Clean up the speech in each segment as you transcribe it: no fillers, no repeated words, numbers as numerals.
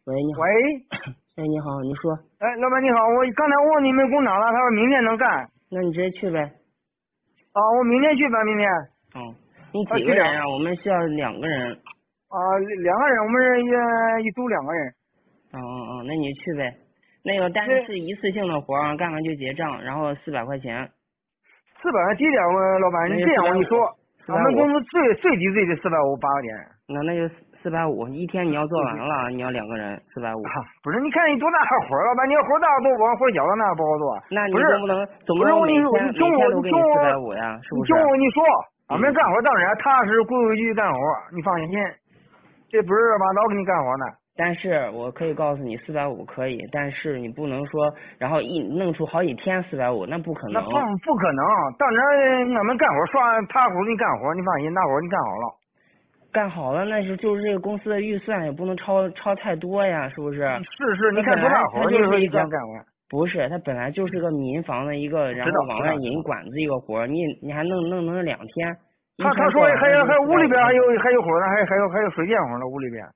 喂，你好。 喂， 哎，你好，你说。 哎，老板你好，我刚才问你们工厂了，他说明天能干。 那你直接去呗。 啊，我明天去吧，明天。 哦，你几个人啊？我们需要2个人。 啊，2个人，我们是一组2个人。 那你去呗。那个，但是一次性的活儿，干完就结账，然后400块钱。 400几点？老板，你这样我跟你说，俺们公司最低的450八个点。 那就450，一天你要做完了，你要2个人450。 不是，你看你多大活儿，老板，你要活大多活活小的那不好做。 那你不是， 总不能每天都给你450呀？是不是？ 你听我跟你说，俺们干活当然踏实规规矩矩干活，你放心，这不是把老给你干活呢。 但是我可以告诉你450可以，但是你不能说然后弄出好几天450，那不可能。 那不可能，当然俺们干活刷踏实给你干活，你放心，那活你干好了。 干好了，那就是这个公司的预算也不能超太多呀，是不是？ 是，你看多大活，你说一天干完。 不是，它本来就是个民房的一个，然后往外引管子一个活，你还弄2天。 他说还屋里边还有活呢，还有水电活呢，屋里边。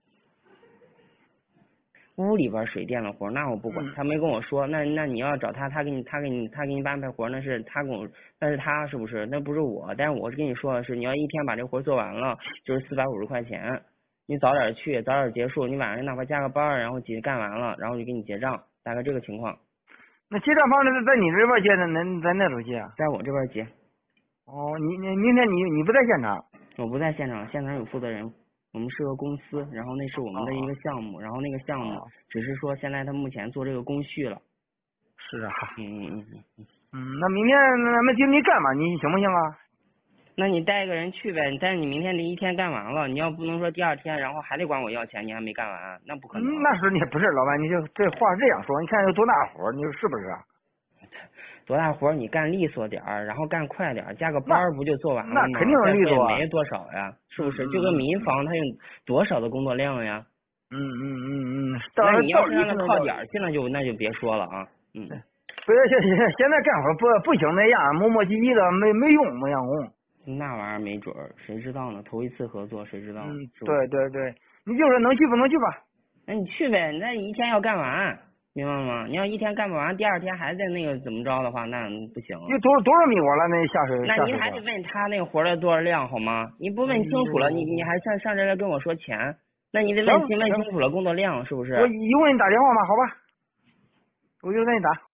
屋里边水电的活，那我不管，他没跟我说。那你要找他给你安排活，那是他是不是？那不是我。但是我是跟你说的是，你要一天把这活做完了，就是450块钱。你早点去，早点结束，你晚上哪怕加个班，然后干完了，然后就给你结账，大概这个情况。 那结账方式在你这边结的，在那头结？ 在我这边结。 哦，你明天你不在现场？ 我不在现场，现场有负责人。我们是个公司，然后那是我们的一个项目，然后那个项目只是说现在他目前做这个工序了。 是啊。 那明天咱们经理干嘛？你行不行啊？ 那你带一个人去呗，但是你明天这一天干完了，你要不能说第2天然后还得管我要钱，你还没干完，那不可能。 那是你不是老板，你这话是这样说，你看有多大活，你说是不是？ 多大活你干利索点儿，然后干快点儿，加个班不就做完了吗？ 那肯定利索也没多少呀，是不是？就跟民房它有多少的工作量呀？那你要是让他靠点去，那就别说了啊。 不是现在干活不行那样，磨磨唧唧的没用，没用。 那玩意儿没准儿，谁知道呢？头一次合作，谁知道？ 对，你就说能去不能去吧。 那你去呗，那一天要干完。明白吗？你要一天干不完，第2天还在那个怎么着的话，那不行。 你多少米活了？那下水？ 那你还得问他那个活的多少量好吗？你不问清楚了，你还上这来跟我说钱，那你得问清楚了工作量是不是？ 我一会儿你打电话吧，好吧？我就给你打。